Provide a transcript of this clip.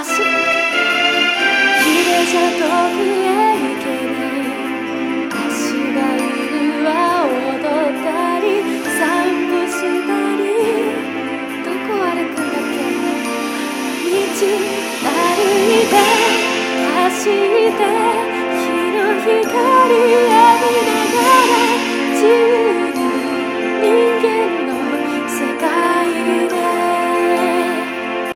綺麗じゃ遠くへ行けない足がいるは踊ったり散歩したりどこ歩くんだっけ道歩いて走って日の光浴び